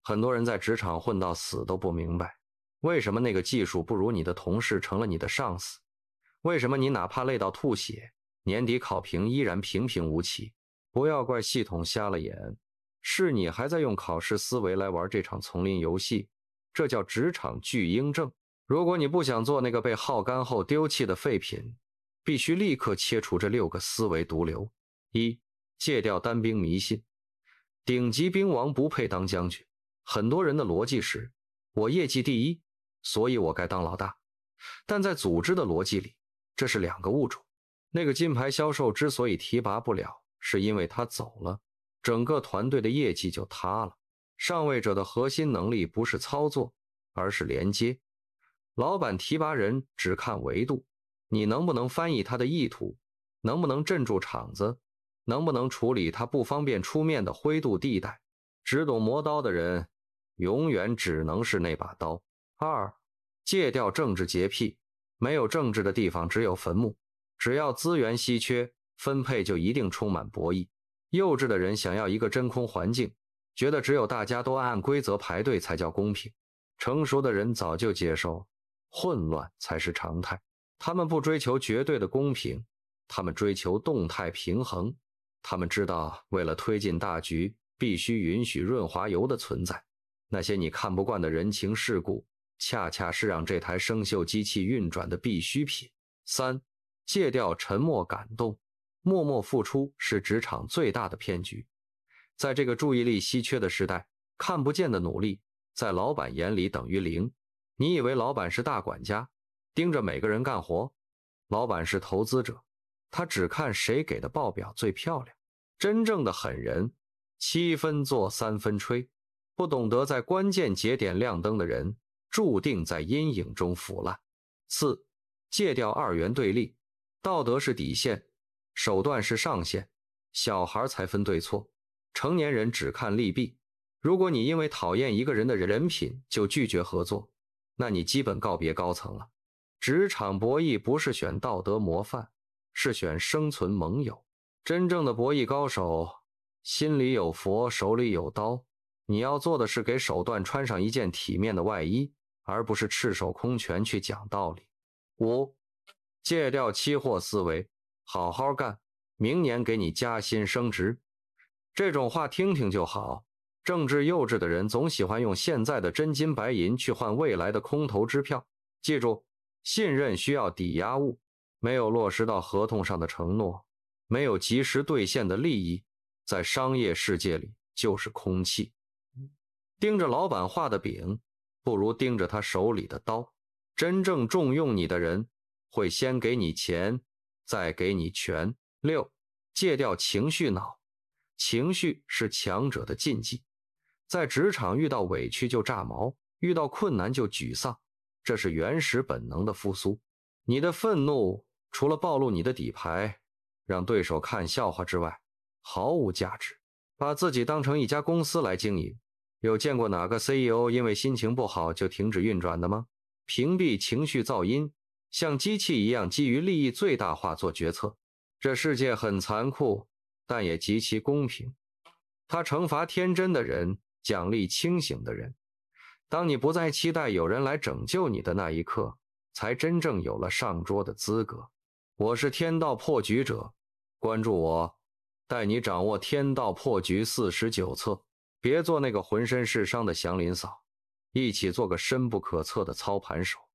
很多人在职场混到死都不明白，为什么那个技术不如你的同事成了你的上司？为什么你哪怕累到吐血，年底考评依然平平无奇？不要怪系统瞎了眼，是你还在用考试思维来玩这场丛林游戏，这叫职场巨婴症。如果你不想做那个被耗干后丢弃的废品，必须立刻切除这6个思维毒瘤。1. 戒掉单兵迷信。顶级兵王不配当将军。很多人的逻辑是，我业绩第一，所以我该当老大。但在组织的逻辑里，这是2个物种。那个金牌销售之所以提拔不了，是因为他走了，整个团队的业绩就塌了。上位者的核心能力不是操作，而是连接。老板提拔人只看维度，你能不能翻译他的意图，能不能镇住场子，能不能处理他不方便出面的灰度地带。只懂磨刀的人永远只能是那把刀。2. 戒掉政治洁癖。没有政治的地方只有坟墓，只要资源稀缺，分配就一定充满博弈。幼稚的人想要一个真空环境，觉得只有大家都按规则排队才叫公平。成熟的人早就接受混乱才是常态，他们不追求绝对的公平，他们追求动态平衡。他们知道为了推进大局，必须允许润滑油的存在。那些你看不惯的人情世故，恰恰是让这台生锈机器运转的必需品。3. 戒掉沉默感动。默默付出是职场最大的骗局。在这个注意力稀缺的时代，看不见的努力在老板眼里等于0。你以为老板是大管家，盯着每个人干活？老板是投资者，他只看谁给的报表最漂亮。真正的狠人7分做3分吹，不懂得在关键节点亮灯的人注定在阴影中腐烂。4. 戒掉2元对立。道德是底线，手段是上限。小孩才分对错，成年人只看利弊。如果你因为讨厌一个人的人品就拒绝合作，那你基本告别高层了。职场博弈不是选道德模范，是选生存盟友。真正的博弈高手心里有佛，手里有刀。你要做的是给手段穿上一件体面的外衣，而不是赤手空拳去讲道理。5. 戒掉期货思维。好好干，明年给你加薪升职。这种话听听就好，政治幼稚的人总喜欢用现在的真金白银去换未来的空头支票。记住，信任需要抵押物，没有落实到合同上的承诺，没有及时兑现的利益，在商业世界里就是空气。盯着老板画的饼，不如盯着他手里的刀。真正重用你的人，会先给你钱，再给你权。6. 戒掉情绪脑。情绪是强者的禁忌。在职场遇到委屈就炸毛，遇到困难就沮丧，这是原始本能的复苏。你的愤怒除了暴露你的底牌，让对手看笑话之外，毫无价值。把自己当成一家公司来经营，有见过哪个 CEO 因为心情不好就停止运转的吗？屏蔽情绪噪音，像机器一样基于利益最大化做决策。这世界很残酷，但也极其公平。它惩罚天真的人，奖励清醒的人。当你不再期待有人来拯救你的那一刻，才真正有了上桌的资格。我是天道破局者，关注我，带你掌握天道破局49策。别做那个浑身是伤的祥林嫂，一起做个深不可测的操盘手。